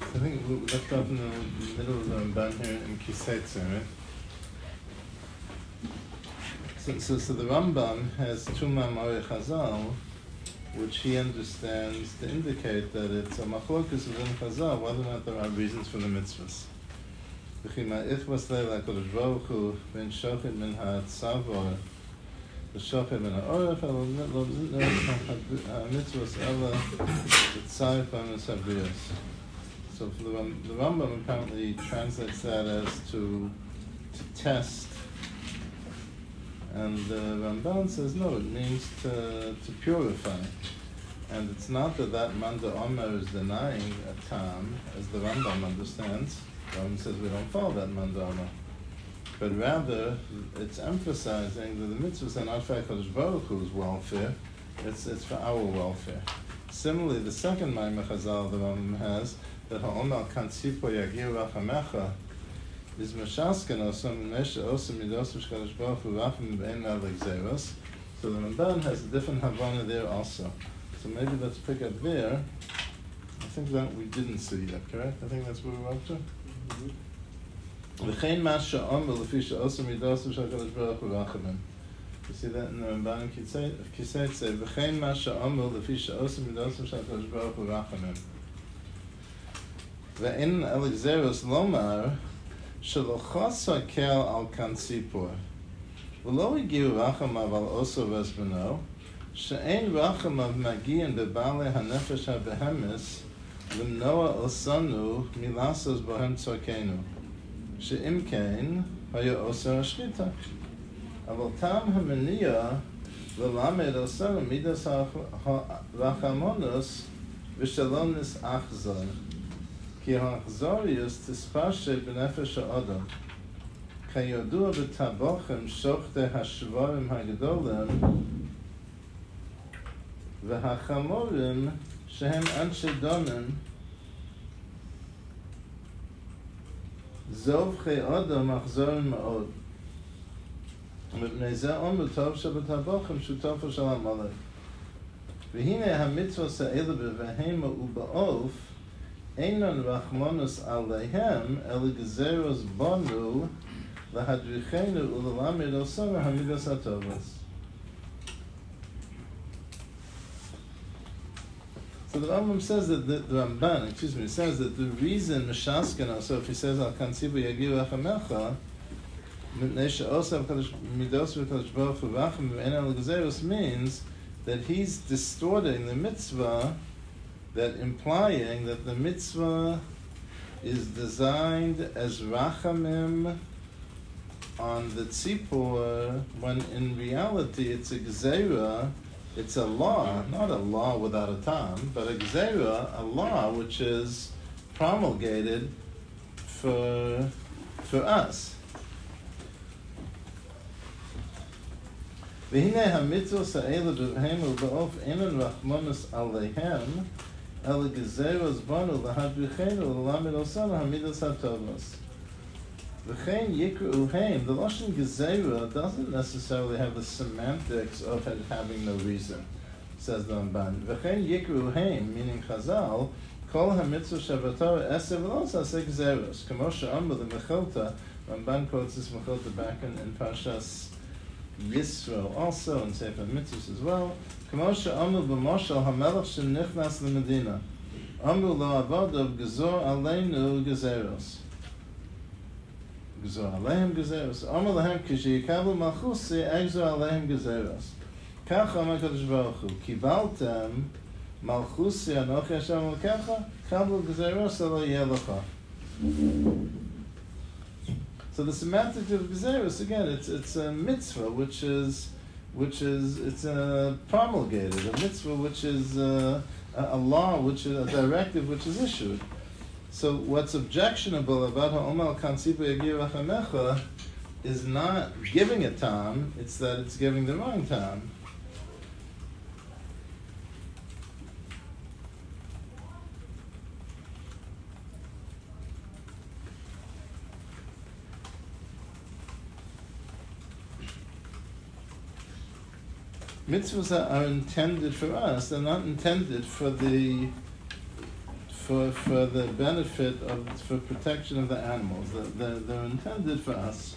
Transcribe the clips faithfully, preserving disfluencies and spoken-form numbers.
I think we left off in the middle of the Ramban here in Kisetze, right? So, so, so the Rambam has two Ma'amorei Chazal, which he understands to indicate that it's a machlokus within Chazal, whether or not there are reasons for the mitzvahs. V'chi ma'ich leil HaKadosh Baruch Hu ben shochid min ha'atzavor v'shochid min ha'oref elo lo ha'mitzvahs ela v'tzayif ha'mis ha'briyos. So for the, the Rambam apparently translates that as to to test, and the Ramban says no, it means to to purify. And it's not that that Manda Omer is denying a tam, as the Rambam understands. The Rambam says we don't follow that Manda Omer, but rather it's emphasizing that the mitzvahs are not for HaKadosh Baruch Hu's welfare; it's it's for our welfare. Similarly, the second Ma'amorei Chazal the Rambam has, that ha'omer kan tzipo yagir rachamecha is mashasken osam nesha osam midos v'shkadosh baruch hu rachim b'ein me'alek zeros. So the Ramban has a different Havana there also. So maybe let's pick up there. I think that we didn't see that, correct? I think that's where we're up to. V'chein mas she'omer lefi she'osam midos v'shkadosh baruch hu rachim. You see that in the Ramban Kisetze. V'chein mas she'omer lefi she'osam midos v'shkadosh baruch hu rachim. ואין אלגזרוס לומר שלא חסר קל על כאן ציפור ולא הגיעו רחמיו על עושו וזבנו שאין רחמיו מגיעים בבעלי הנפש הבהמס למנוע עושנו מלעשות בהם צורכנו שאם כן היה עושה השחיטה אבל טעם המניע ללמד עושנו מידס הרחמונוס ושלא נסאחזר כי האכזריוס תספשט בנפש האדם. כידוע בטבוחים שוחטי השבורים הגדולים והחמורים שהם אנשי דומים זובחי אדם אכזרים מאוד. ומפני זה אומר טוב שבטבוחים שותפו של המלך. והנה המצוות האלה בבהמה ובעוף אינן רחמנוס עליהם, אלא גזירוס בנו להדריכנו וללמד אותנו המידות הטובות. So the Rambam says that the, the Ramban, excuse me, says that the reason Meshasken, so if he says Al Kansibu Yagir Rachamecha, Nesha Osav Midos V'Kadosh Baruch Hu Racham V'Ein Al Gzeros means that he's distorting the mitzvah, that implying that the mitzvah is designed as rachamim on the tzipor, when in reality it's a gzeira, it's a law, not a law without a tam, but a gzeira, a law which is promulgated for for us. V'hinei hamitzvos ha'elu b'hemu ba'of enon rachmanus aleihem El gezeros banu lahadrichenu l'lamed osanu hamidas hatovos. V'chein yikru'uheim. The lashon gezerah doesn't necessarily have the semantics of it having no reason, says the Ramban. V'chein yikru'uheim, meaning Chazal, kol hamitzvah shabatar eser v'los aseh gezeros. Kamo she'amr the Mechilta, Ramban quotes this Mechilta back in, in Parshas Yisro, also in Sefer Mitzvahs as well. כמו שאמרו במושל המלך שנכנס למדינה. אמרו לו עבדיו גזור עלינו גזירוס. גזור עליהם גזירוס. אמר להם כשיקבלו מלכוסי אגזור עליהם גזירוס. כך אמר הקדוש ברוך הוא, קיבלתם מלכוסי אנוכי השם אלוקיך, קבלו גזירוס אלא יהיה לך. So the semantic of gzeros, again, it's it's a mitzvah which is which is, it's a promulgated, a mitzvah which is a, a law, which is a directive which is issued. So what's objectionable about ha'omer kansipu yagir rachamecha is not giving a tam, it's that it's giving the wrong tam. Mitzvahs are intended for us, they're not intended for the for for the benefit of for protection of the animals. They're, they're, they're intended for us.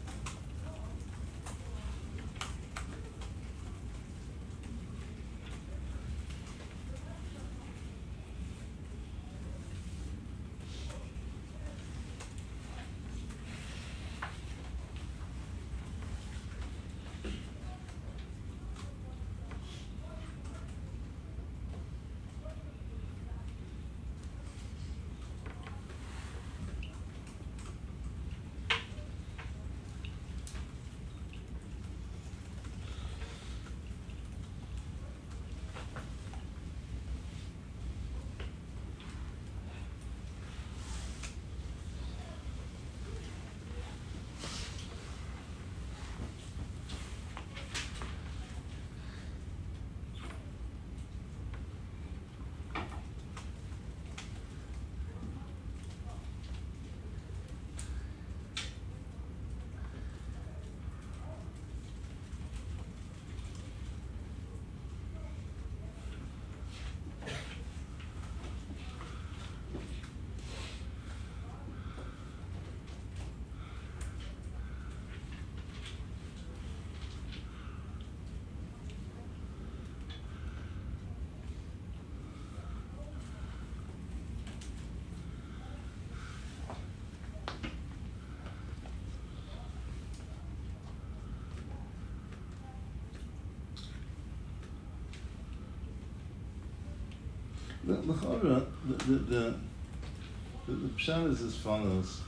The the the the, the, the, the pshat is as follows.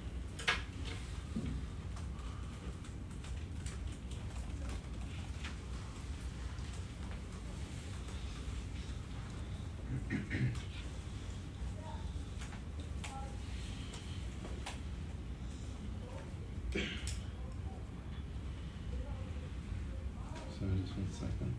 Sorry, just one second.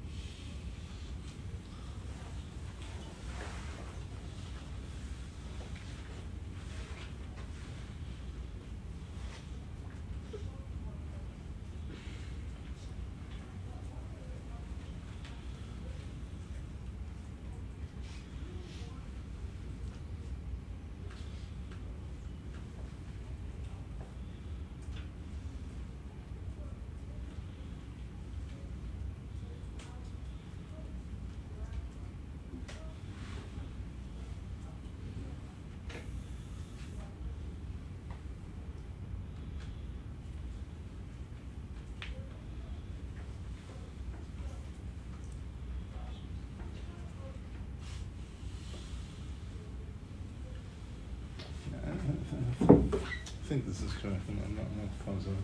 I think this is correct. I'm not, I'm not positive.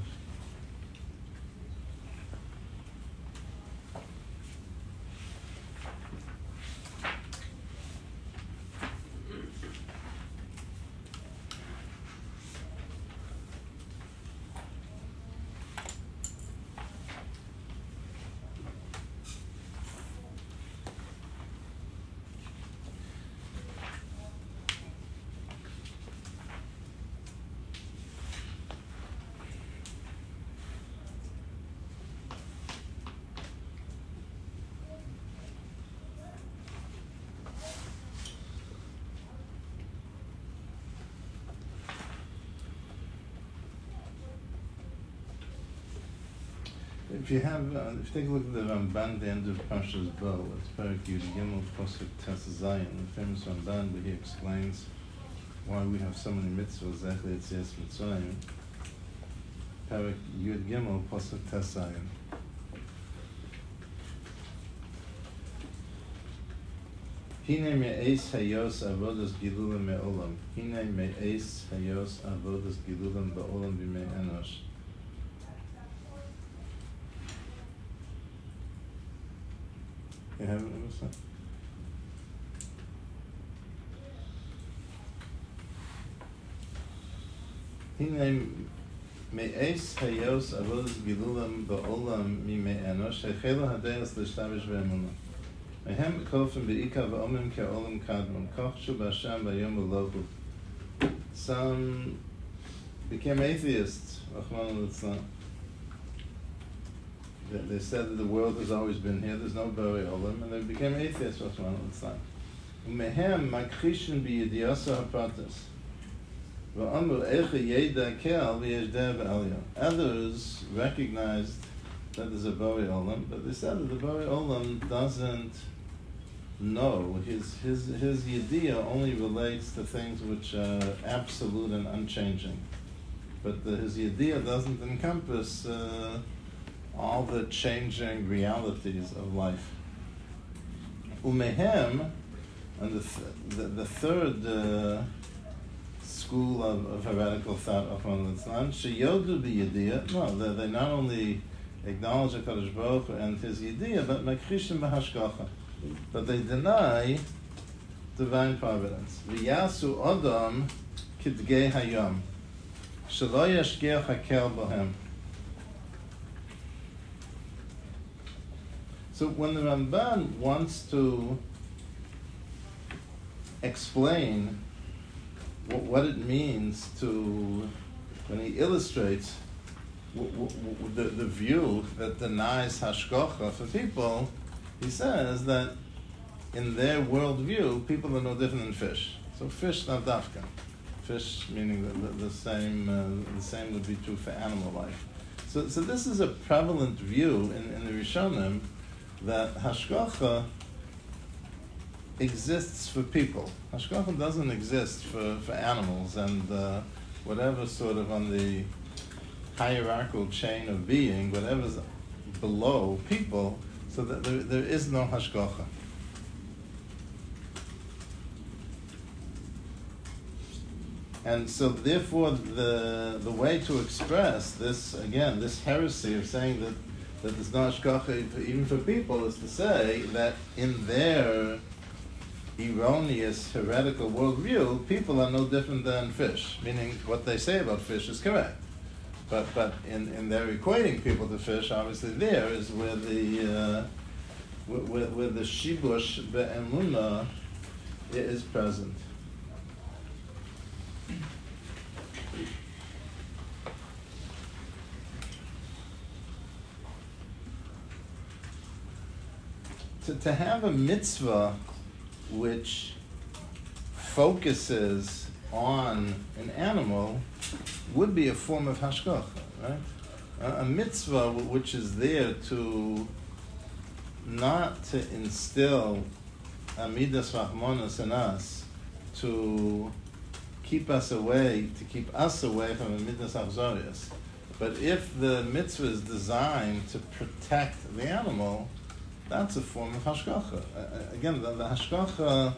If you have, uh, if you take a look at the Ramban, the end of Parshas Bo, it's Parak Yud Gimel Pasuk Tes Zayin, the famous Ramban, where he explains why we have so many mitzvahs, Zechli Yetzias Mitzrayim. Parak Yud Gimel Pasuk Tes Zayin. Hine me'eis hayos avodas gilulim me'olam. Hine me'eis hayos avodas gilulim ba'olam b'mei enosh. You haven't understood? Hine me'eis hayos avodas gilulim ba'olam b'mei enosh. Hechela hadeas l'shtavish ve'emunah. Mehem kofim be'ika v'omim ke'olim kadmon. Kochshu b'Hashem b'yom v'lohu. Some became atheists, Rachmana litzlan. They said that the world has always been here, there's no Borei Olam, and they became atheists, Rachmana litzlan. Umehem makrishin biyidiyasa hapratis. V'amru eche yeda kel v'yeshdeh v'elyon. Others recognized that there's a Borei Olam, but they said that the Borei Olam doesn't know. His his his yediyah only relates to things which are absolute and unchanging. But the, his yediyah doesn't encompass uh, all the changing realities of life. Umehem, and the th- the, the third uh, school of, of heretical thought of Litzlan, sheyodu b'yediyah. No, they, they not only acknowledge HaKadosh Baruch Hu and his yediyah, but mekrishim b'hashgacha. But they deny divine providence. V'yasu odam kidgei hayom. Shelo yashgiach hakel bohem. So when the Ramban wants to explain what, what it means to, when he illustrates w- w- w- the, the view that denies hashgacha for people, he says that in their worldview, people are no different than fish. So fish not dafka. Fish meaning the, the, the same uh, the same would be true for animal life. So so this is a prevalent view in, in the Rishonim that hashgacha exists for people. Hashgacha doesn't exist for, for animals and uh, whatever sort of on the hierarchical chain of being, whatever's below people, so that there, there is no hashgacha. And so therefore the the way to express this, again, this heresy of saying that, that there's no hashgacha even for people is to say that in their erroneous heretical worldview, people are no different than fish, meaning what they say about fish is correct. But but in, in their equating people to fish, obviously there is where the uh, where, where the shibush be'emunah is present. To, to have a mitzvah which focuses on an animal would be a form of hashgacha, right? A, a mitzvah which is there to not to instill amidas rachmanas in us, to keep us away, to keep us away from amidas achzorius. But if the mitzvah is designed to protect the animal, that's a form of hashgacha. Uh, again, the, the hashgacha,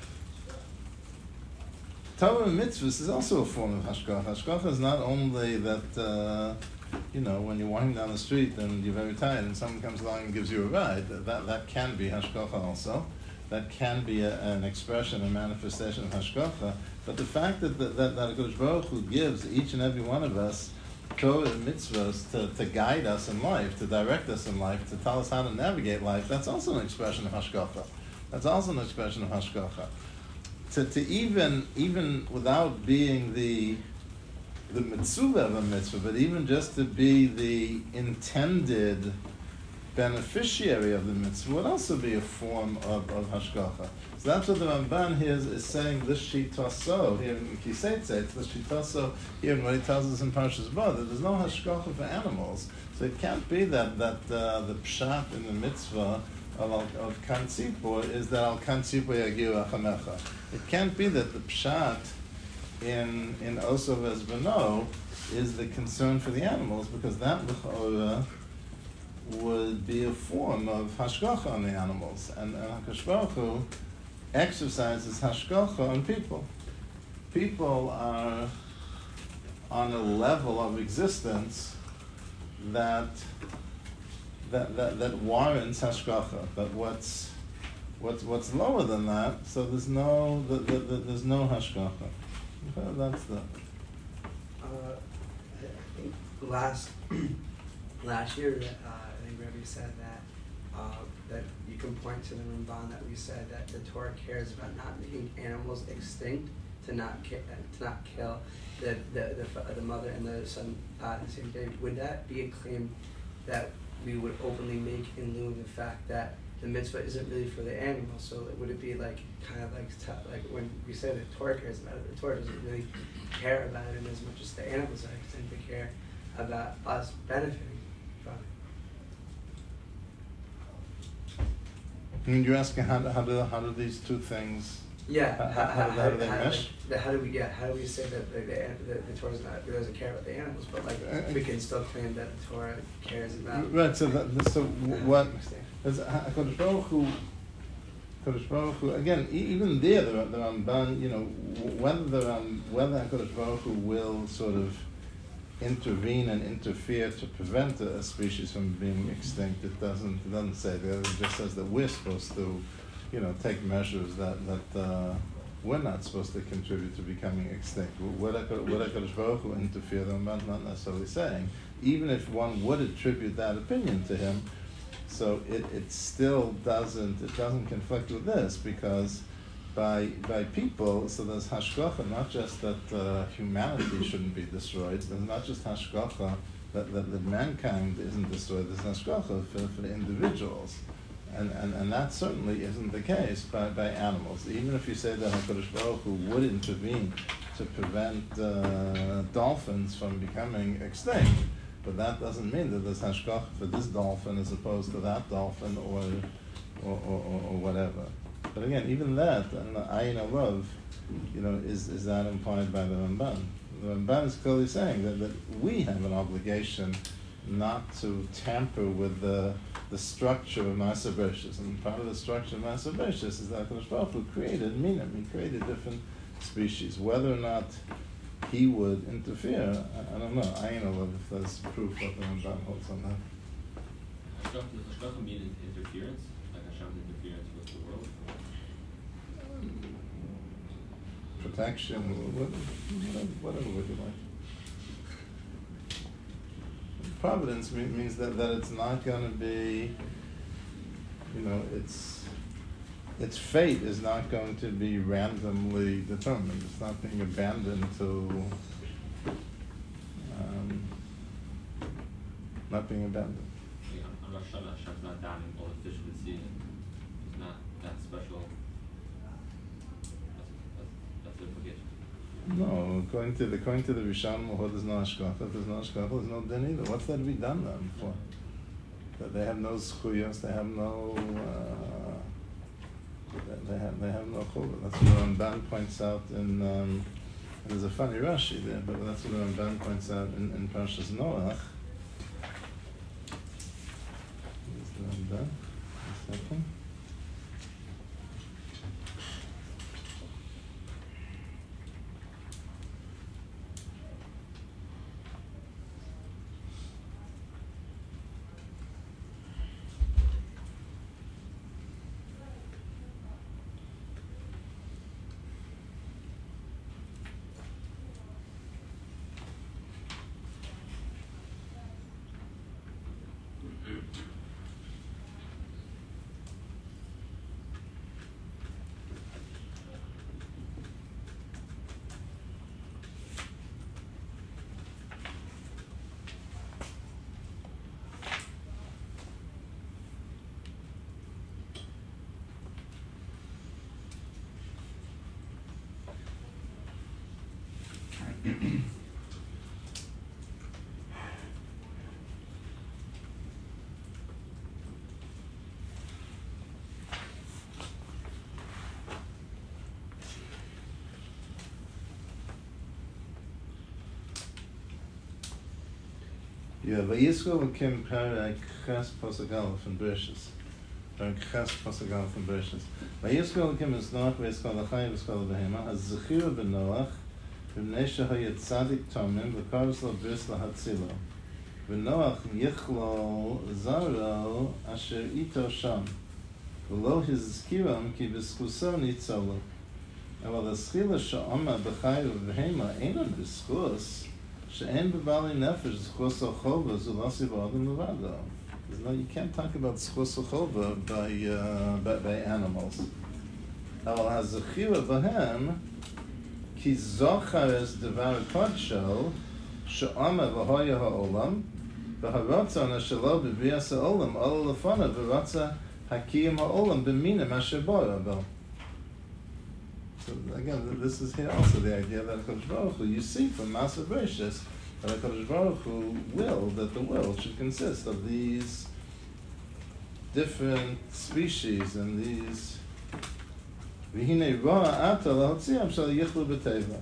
Torah and mitzvahs is also a form of hashgacha. Hashgacha is not only that, uh, you know, when you're walking down the street and you're very tired and someone comes along and gives you a ride, that, that can be hashgacha also. That can be a, an expression, a manifestation of hashgacha. But the fact that that, that, that HaKadosh Baruch Hu gives each and every one of us Torah and mitzvahs to, to guide us in life, to direct us in life, to tell us how to navigate life, that's also an expression of hashgacha. That's also an expression of hashgacha. To, to even even without being the the mitzvah of a mitzvah, but even just to be the intended beneficiary of the mitzvah would also be a form of, of hashgacha. So that's what the Ramban here is, is saying, this shitaso, here in Kiseitze, it's the shitaso here in what he tells us in Parshas Bo, that there's no hashgacha for animals. So it can't be that, that uh, the pshat in the mitzvah of, of kan tzipor is that al kan tzipor yagiu achamecha. It can't be that the pshat in in Osov as Beno is the concern for the animals, because that l'chora would be a form of hashgacha on the animals, and, and HaKadosh Baruch Hu exercises hashgacha on people. People are on a level of existence that that that, that warrants hashgacha. But what's what's what's lower than that? So there's no the, the, the, there's no hashgacha. Okay, that's the. Uh, I think last last year, uh, I think Rebbe said that uh, that you can point to the Ramban that we said that the Torah cares about not making animals extinct, to not ki- to not kill the the, the the mother and the son uh, the same day. Would that be a claim that we would openly make in lieu of the fact that the mitzvah isn't really for the animal. So would it be like kind of like t- like when we say the Torah cares about it, the Torah doesn't really care about it in as much as the animals are tend to care about us benefiting from it. And you're asking how, do- how do how do these two things? Yeah, How, how, how, how do they how, mesh? like, the, how do we yeah how do we say that the the, the, the Torah not doesn't care about the animals, but like Uh, we can still claim that the Torah cares about. Right. So that, so what? Understand. Is Hakadosh Baruch Hu, Hakadosh Baruch Hu, again, e- even there, the, the Ramban, you know, whether the Ram, whether Hakadosh Baruch Hu will sort of intervene and interfere to prevent a, a species from being extinct, it doesn't it doesn't say that. It just says that we're supposed to, you know, take measures that that uh, we're not supposed to contribute to becoming extinct. Would Hakadosh Baruch Hu interfere? The Ramban's not necessarily saying. Even if one would attribute that opinion to him. So it, it still doesn't it doesn't conflict with this, because by by people, so there's hashgacha, not just that uh, humanity shouldn't be destroyed, there's not just hashgacha that, that, that mankind isn't destroyed, there's hashgacha for, for the individuals. And, and and that certainly isn't the case by, by animals. Even if you say that HaKadosh Baruch Hu would intervene to prevent uh, dolphins from becoming extinct, but that doesn't mean that there's hashgacha for this dolphin as opposed to that dolphin or or, or, or, or whatever. But again, even that, and the ayin alav, you know, is, is that implied by the Ramban? The Ramban is clearly saying that, that we have an obligation not to tamper with the the structure of Maaser Bereshis. And part of the structure of Maaser Bereshis is that HaKadosh Baruch Hu created minim, he created different species. Whether or not he would interfere, I, I don't know. I don't know if there's proof that the Ramban holds on that. Does Hashgacha mean interference? Like Hashem's interference with the world? Protection, whatever, whatever would you like. Providence mean, means that, that it's not going to be, you know, its its fate is not going to be randomly determined. It's not being abandoned to, um, not being abandoned. Yeah, on Rosh Hashanah, Hashem's not downing all the fish of the sea. It's not that special. That's, that's, that's the implication. No, according to the according to the Rishon Mahod, there's no hashgacha. If there's no hashgacha, there's no din either. What's there to be done then for? That they have no zchuyos, they have no. Uh, they, they have they have no chuvah. That's what Ramban points out in. Um, there's a funny Rashi there, but that's what Ramban points out in, in Parshas Noach. Here's the Ramban. A second. Yeah, Vayisrael Kim Parak Ches Pasuk Aleph from Bereshis. Parak Ches Pasuk Aleph from Bereshis. Vayisrael Kim is Noach, Vayisrael L'Chayim, Vayisrael L'Behema. Az Zechira b'Noach, v'Bnei Shehayet Tzadik Tomim, v'Karos Lo Bris L'Hatzilo. V'Noach Yichlol Zaro Asher Ito Sham. V'Lo Hizkiram Ki B'Schuso Nitzolo. אבל הזכילה שעומד בחי ובהמה אינו בזכוס, שאין בבעלי נפש זכוס או חובה, זו לא סיבה אדם לבדו. No, you can't talk about zchus uchova by, uh, by by animals. אבל הזכירה בהם, כי זוכר es דבר קודשו, שעומד והויה העולם, והרצון שלו בבריאת העולם, עולה לפניו ורצה Hakiyim ha'olam b'minim asher bara bo. So again, this is here also the idea that HaKadosh Baruch Hu, you see from Maaseh Bereshis, that HaKadosh Baruch Hu will that the world should consist of these different species and these v'hinei ra'a ata lahotziam shal yichlu b'teva.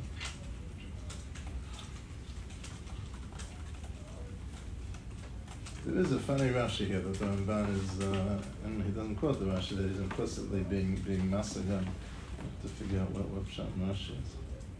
There is a funny Rashi here that the Ramban is, uh, and he doesn't quote the Rashi, that he's implicitly being being masagan to figure out what what Pshat Rashi is.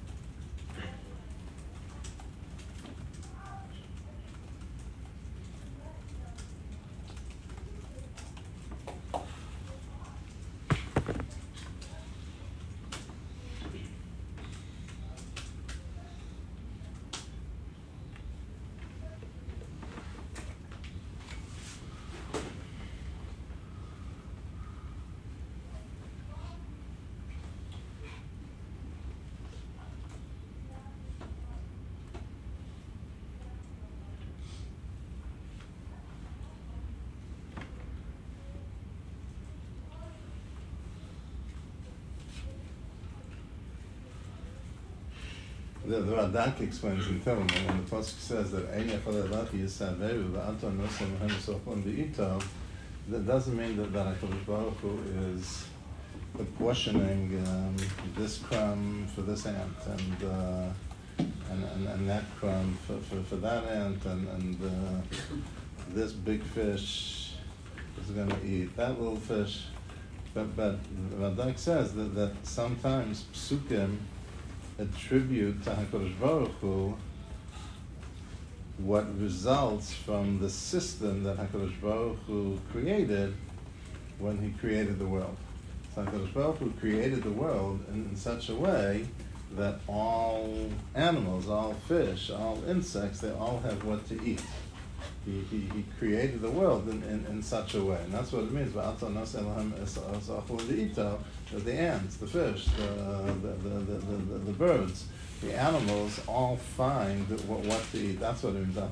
The, the Radak explains in Tehillim, when the Pasuk says that Ein Yachal Elati Yisaveru V'Ato Nosem V'Hem Soflim B'Ito, that doesn't mean that, that HaKadosh Baruch Hu is apportioning um, this crumb for this ant and uh, and, and, and that crumb for, for, for that ant and, and uh, this big fish is going to eat that little fish. But, but Radak says that, that sometimes Psukim attribute to HaKadosh Baruch Hu what results from the system that HaKadosh Baruch Hu created when he created the world. So HaKadosh Baruch Hu created the world in, in such a way that all animals, all fish, all insects, they all have what to eat. He, he, he created the world in, in, in such a way. And that's what it means. That the ants, the fish, the, the, the, the, the, the birds, the animals all find what, what to eat. That's what it means.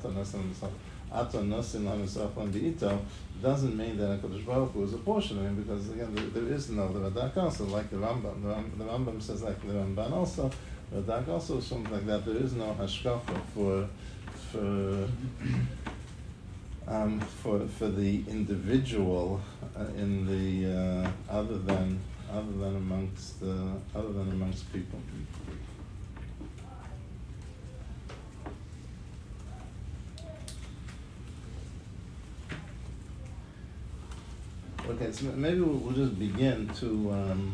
Doesn't mean that HaKadosh Baruch Hu is apportioning, because again, there, there is no, the Radak also, like the Rambam, the, Ram, the Rambam says like the Ramban also, the Radak also something like that, there is no hashkafa for, for, Um, for for the individual uh, in the uh, other than other than amongst uh, other than amongst people. Okay, so maybe we'll, we'll just begin to. Um,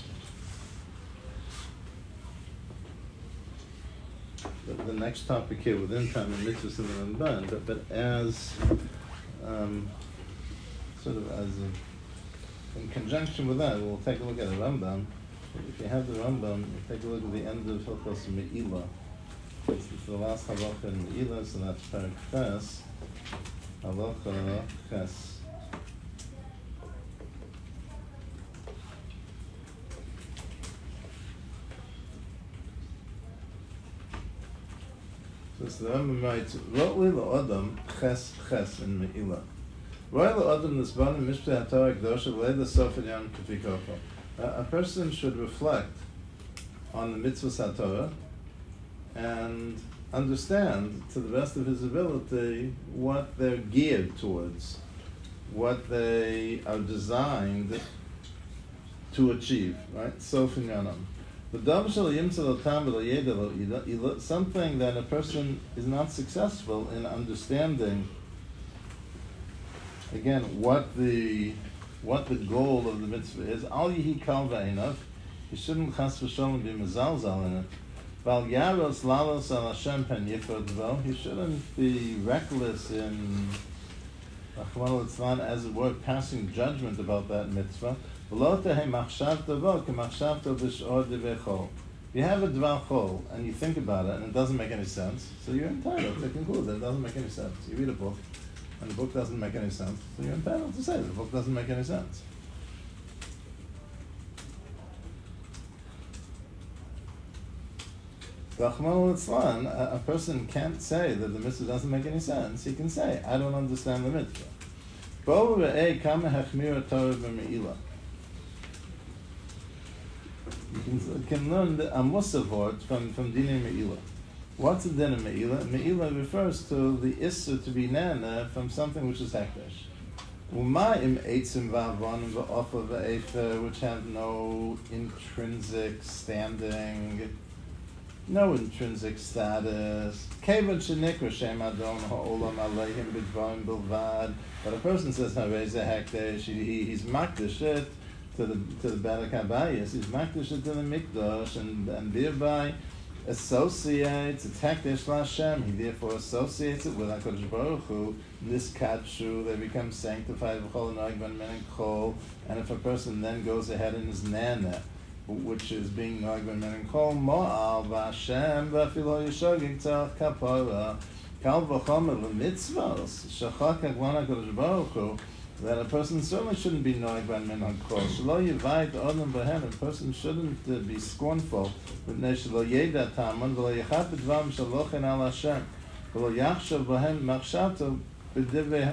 The, the next topic here within time and mitzvahs and the Ramban, but, but as um, sort of as a, in conjunction with that, we'll take a look at the Rambam. If you have the Rambam, you take a look at the end of Hilchos Me'ilah. It's the last halacha in Me'ilah, so that's Perek Ches, halacha Ches. So the Rambam writes, Ro'li la'odam ches ches in Me'ilah. Ro'li la'odam nisbanim mishpeh ha'torah k'dosha v'leida sof inyan k'fikoko. A person should reflect on the mitzvahs ha'torah and understand to the best of his ability what they're geared towards, what they are designed to achieve, right? Sof inyanam. Something that a person is not successful in understanding, again, what the what the goal of the mitzvah is. Al yihi kal v'einav, he shouldn't chas v'sholem be mezalzal in it. Val yaros lalos al Hashem pen yifod vo, he shouldn't be reckless in, as it were, passing judgment about that mitzvah. If you have a dvar chol and you think about it and it doesn't make any sense, so you're entitled to conclude that it doesn't make any sense. You read a book and the book doesn't make any sense, so you're entitled to say that the book doesn't make any sense. A, a person can't say that the mitzvah doesn't make any sense. He can say, I don't understand the mitzvah. Bo re'eh kama hachmira Torah b'meila. You can, can learn the Amusa word from, from Dinei Me'ilah. What's the din of Me'ilah? Me'ilah refers to the Issur to be nana from something which is Hekdesh. Umayim eitzim v'avonim v'ofa v'efer, which have no intrinsic standing, no intrinsic status. Kevan shenikra shem adon ha'olam aleihim b'dvarim bilvad. But a person says Hareza Hekdesh, he, he's makdish it to the to the Berek Habayis, he's makdish it to the Mikdash, and and thereby associates it's Hekdesh LaHashem. He therefore associates it with HaKadosh Baruch Hu. This katshu, they become sanctified v'chol noigban men and kol. And if a person then goes ahead and is nana, which is being noigban men and kol, mo'al v'Hashem v'afilo yishogig tzarach kapora kal v'chomer l'mitzvos shachak hagvan HaKadosh Baruch Hu, that a person certainly shouldn't be noigban men and kol. Shelo yivayit odom b'hen. A person shouldn't uh, be scornful. V'nei shelo yeda taman v'lo yachat b'dvarim shalochen al Hashem v'lo yachshav b'hen machshato b'divei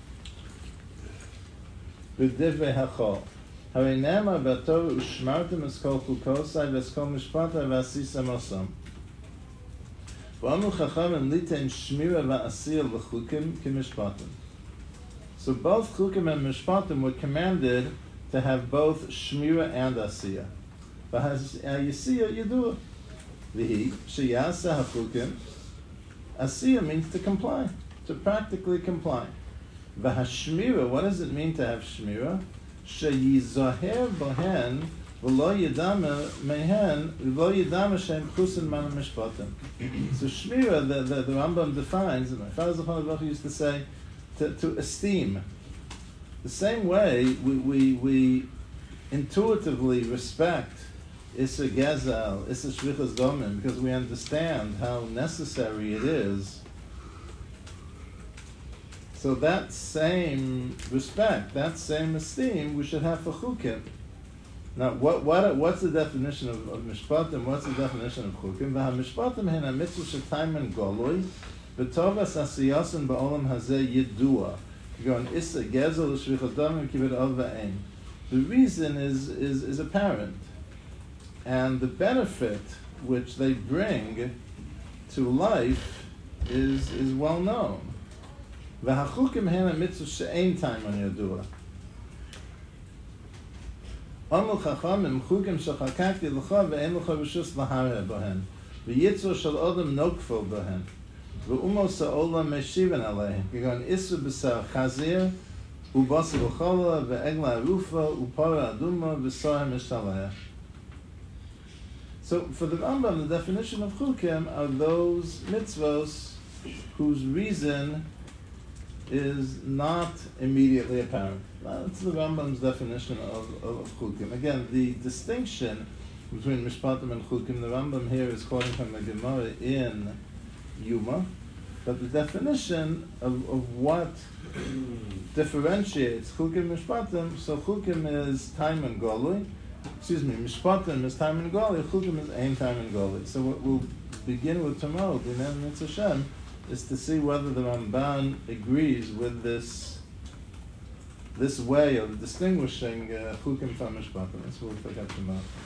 hachol. Harei ne'emar b'Torah u'shmartem es kol chukosai v'es kol mishpatai v'asisem osam. V'amru chachamim litein shmira v'asiyah l'chukim k'mishpatim. So both chukim and mishpatim were commanded to have both shmira and asiyah. V'hasiyah yidua. V'hi sheyasa hachukim. Asiyah means to comply, to practically comply. V'hashmira, what does it mean to have shmira? Sheyizoher bohen v'lo yidama mehen v'lo yidama shem chusin man mishpatim. So shmira, the, the, the Rambam defines, and my father Zechon Baruch used to say, To, to esteem. The same way we, we, we intuitively respect Issa Gezel, Issa Shvichas Domin, because we understand how necessary it is. So that same respect, that same esteem, we should have for Chukim. Now, what, what, what's the definition of, of Mishpatim? What's the definition of Chukim? V'ha-Mishpatim hen ha-mitzvah shetayim and goloi, V'tovas asiyasin ba'olam hazeh yidua. You go on Issa Gezel l'shvichadam v'kibed ov v'ein. The reason is, is, is apparent. And the benefit which they bring to life is, is well known. V'hachukim hen ha-mitzvah she'ein taim an yidua. Amul chachamim chukim shachakakti l'cha v'ein l'cha v'shus l'hareh bohen. V'yitzur shal odom nokfo bohen. V'umos ha'olam meshiven aleihim. Kigon isu b'sar chazir, u'basa v'chola, v'egla arufa, u'para aduma, v'sohem mishtaleah. So for the Rambam, the definition of chukim are those mitzvos whose reason is not immediately apparent. That's the Rambam's definition of, of, of chukim. Again, the distinction between mishpatim and chukim, the Rambam here is quoting from the Gemara in Yuma, but the definition of, of what differentiates chukim and mishpatim, so chukim is time and golui, excuse me, mishpatim is time and golui, chukim is ein time and golui. So what we'll begin with tomorrow, B'nei Mitzvah Hashem, is to see whether the Ramban agrees with this this way of distinguishing uh, chukim from mishpatim. That's what we'll pick up tomorrow.